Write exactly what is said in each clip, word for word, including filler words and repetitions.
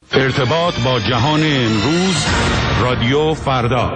ارتباط با جهان امروز، رادیو فردا.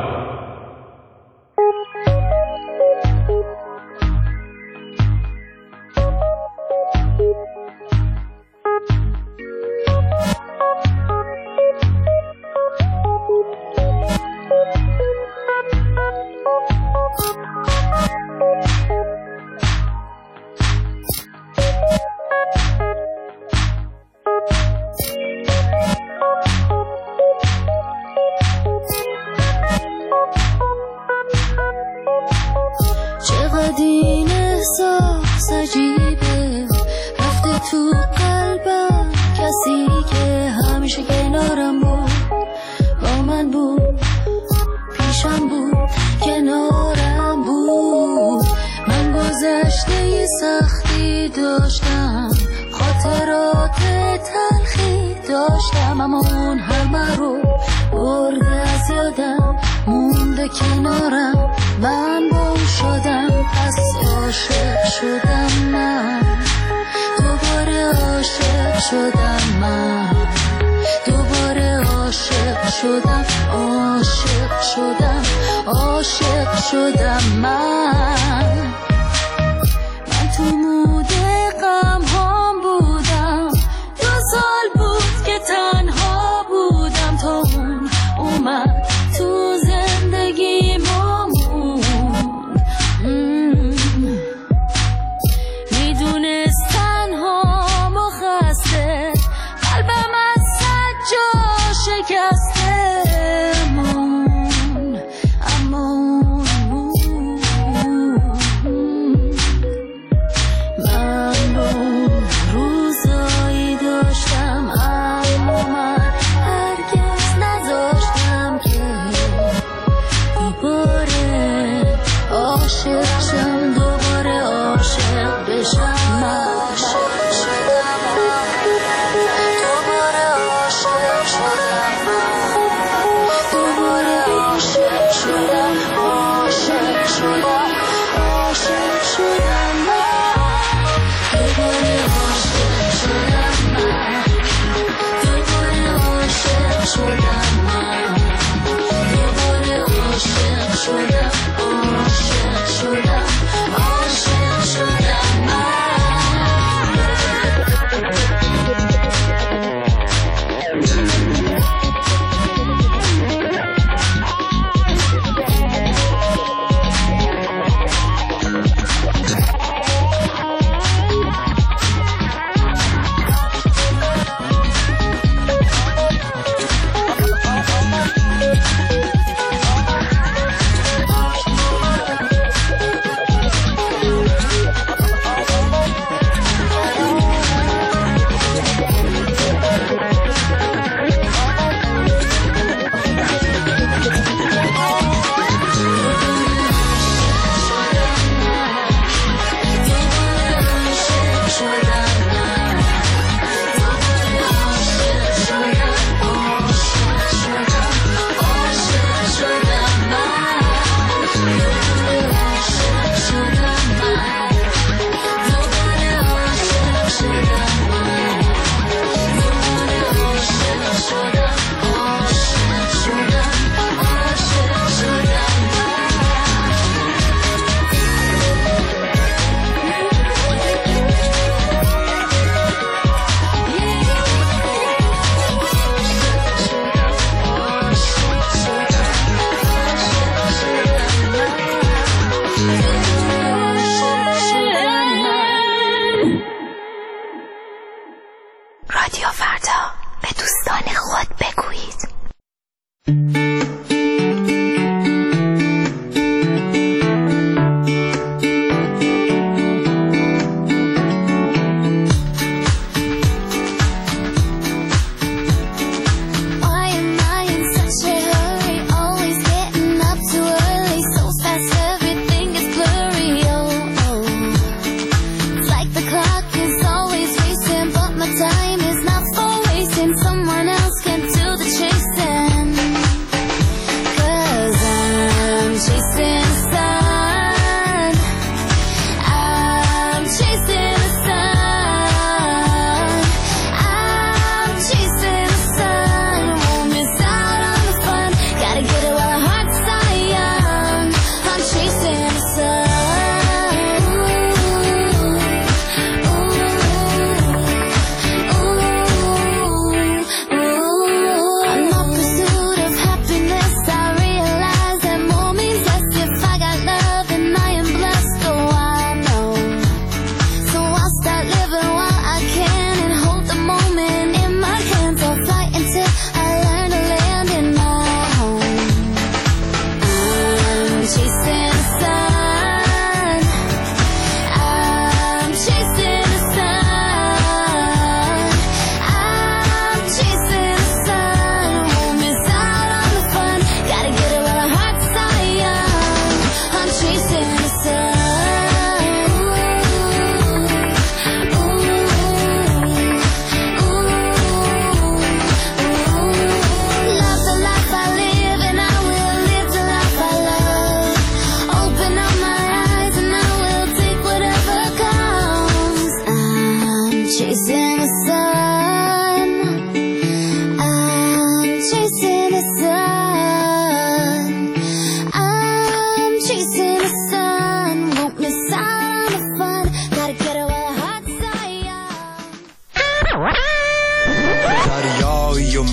Time is not for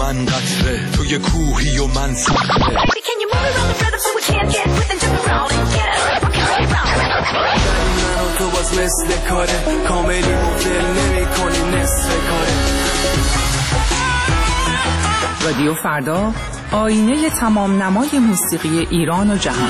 من قطره، توی کوهی و من صخره. تو باز مثل کاره کاملی مدل نمی کنی نصف کاره. رادیو فردا، آینه تمام نمای موسیقی ایران و جهان.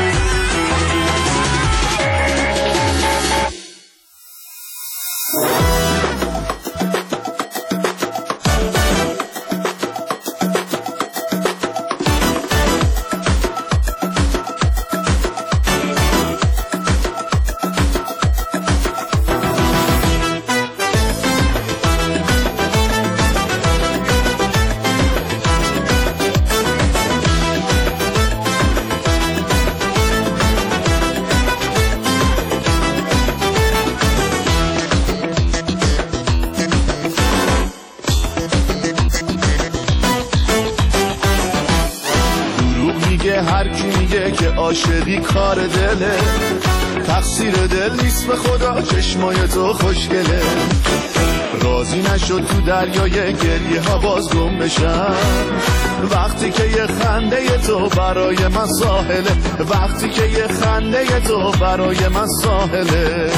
هر کی میگه که عاشقی کار دله، تقصیر دل نیست به خدا، چشمای تو خوشگله. راضی نشد تو دریای گریه ها باز گم بشم، وقتی که یه خنده تو برای من ساحله، وقتی که یه خنده تو برای من ساحله.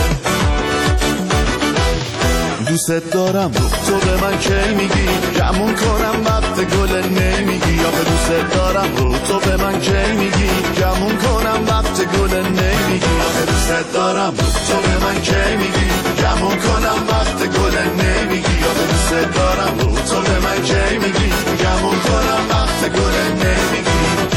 دوست دارم تو به من کی میگی، گمون کنم وقت گل نمیگی. آخه دوست دارم تو به من کی میگی، گمون کنم وقت گل نمیگی. آخه دوست دارم تو به من کی میگی، گمون کنم وقت گل نمیگی. آخه دوست دارم تو به من کی میگی، گمون کنم وقت گل نمیگی.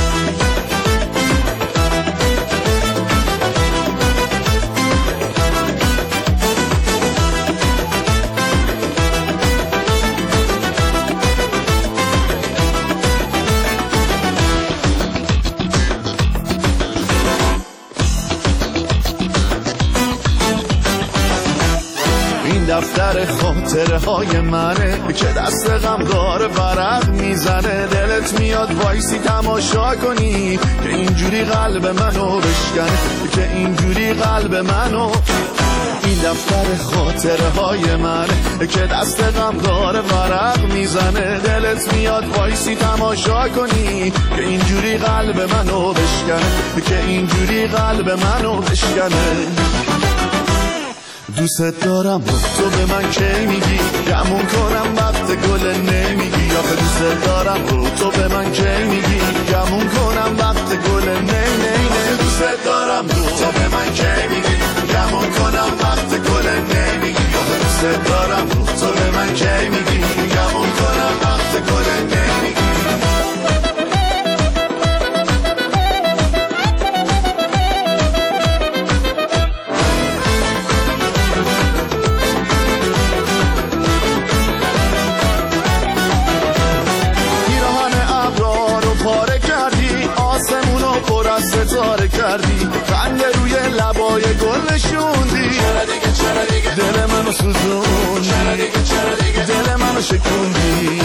دفتر خاطره های منه که دست غمدار ورق میزنه. دلت میاد وایسی تماشا کنی که اینجوری قلب منو بشکنه، که اینجوری قلب منو. این دفتر خاطره های منه که دست غمدار ورق میزنه. دلت میاد وایسی تماشا کنی که اینجوری قلب منو بشکنه، که اینجوری قلب منو بشکنه. دوست دارم تو به من کی میگی، گمون کنم وقت گل نمیگی. آخه دوست دارم تو به من کی میگی، گمون کنم وقت گل نی نی نی. دوست دارم تو به من کی میگی، گمون کنم وقت گل نمیگی. آخه دوست دارم تو به من کی میگی، گمون کنم وقت گل نمیگی. ستاره کردی، رنگ روی لبای گل نشوندی. دل منو سوزوندی، دل منو شکوندی.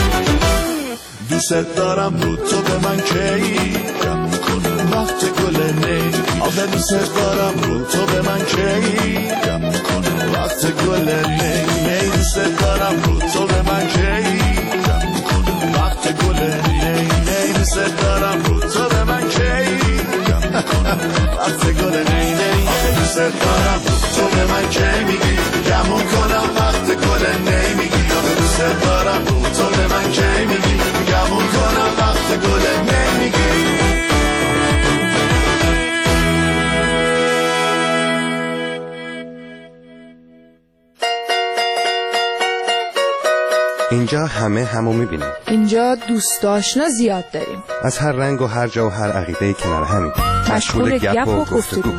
دوست دارم بود تو به من کی، گمون کنم وقت گل نمیگی. آخه دوست دارم بود تو به من کی، گمون کنم وقت گل نمیگی. دوست دارم بود تو به من کی، گمون کنم وقت گل نمیگی. دوست دارم بود تو به من کی، وقت گل نی نی. آخه دوست دارم تو به من کی میگی، گمون کنم وقت گل نمیگی. آخه دوست دارم تو به من کی میگی، گمون کنم وقت گل نمیگی. اینجا همه همو میبینیم. اینجا دوست آشنا زیاد داریم، از هر رنگ و هر جا و هر عقیده کنار همین. مشغول گپ و گفتگو.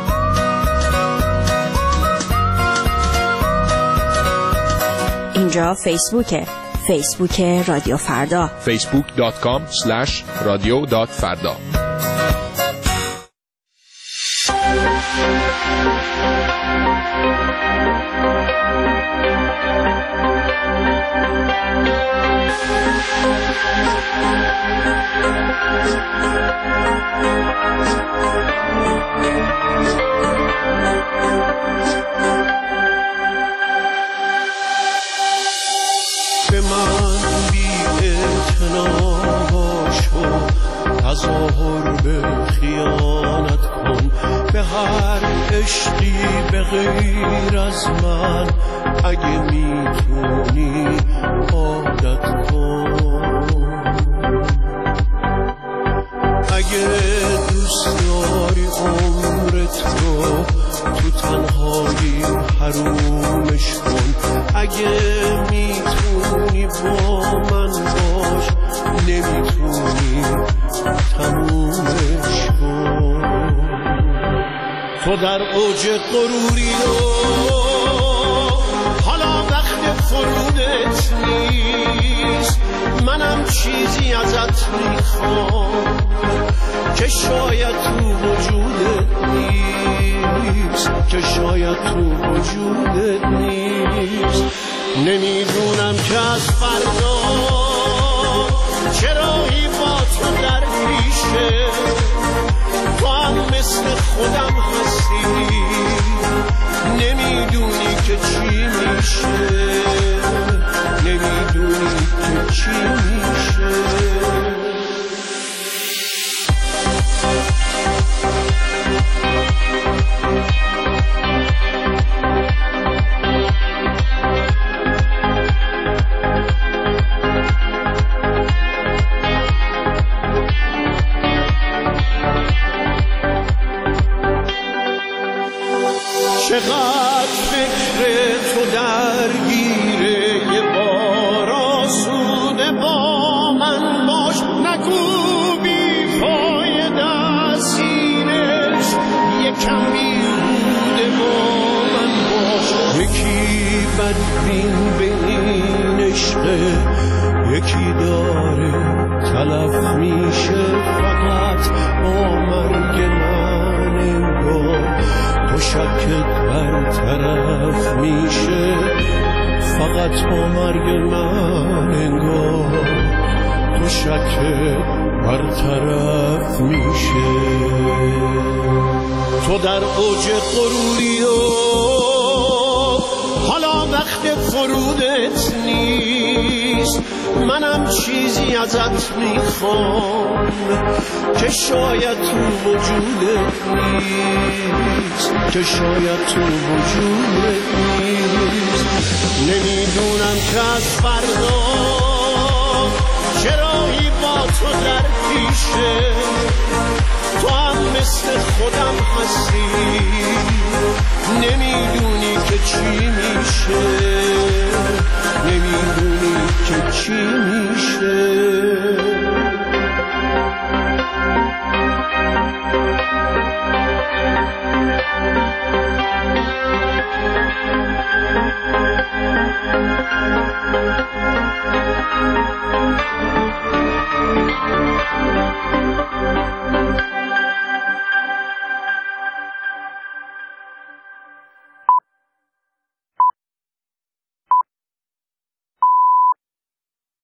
اینجا فیسبوکه، فیسبوک رادیو فردا، فیسبوک دات کام اسلش رادیو دات فردا. به من بی آشنا شو، تظاهر به خیانت کن به هر عشقی به غیر از من، اگه میتونی عادت کن. اگه دوست داری عمرت رو تو تنهایی حرومش کن، اگه میتونی با من باش، نمیتونی تمومش کن. تو در اوج غروری و حالا وقت فرودت نیست، منم چیزی ازت میخوام که شاید تو وجودت نیست، که شاید تو وجودت نیست. نمیدونم که از فردا چرایی با تو در پیشه، تو هم مثل خودم هستی، نمیدونی که چی میشه، نمیدونی که چی میشه. چقدر فکر تو درگیره، یه بار آسوده با من باش، نگو بی فایده سینش، یکم بیهوده با من باش. یکی بدبین به این عشقه، یکی داره تلف میشه، فقط با مرگ من انگار تو شکت برطرف میشه، فقط با مرگ من انگار تو شکت برطرف میشه. تو در اوج غروری و حالا وقت فرودت نیست، منم چیزی ازت میخوام که شاید تو وجودت نیست، که شاید تو وجودت نیست. نمیدونم که از فردا چرایی با تو در پیشه، تو هم مثل خودم هستی، نمیدونی که چی میشه، نمیدونی که چی میشه.